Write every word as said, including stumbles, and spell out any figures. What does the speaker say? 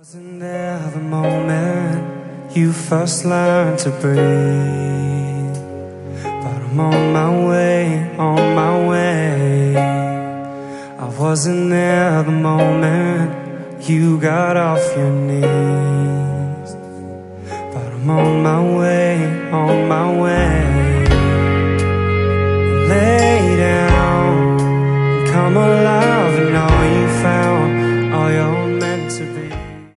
Wasn't there the moment you first learned to breathe? But I'm on my way, on my way. I wasn't there the moment you got off your knees. But I'm on my way, on my way.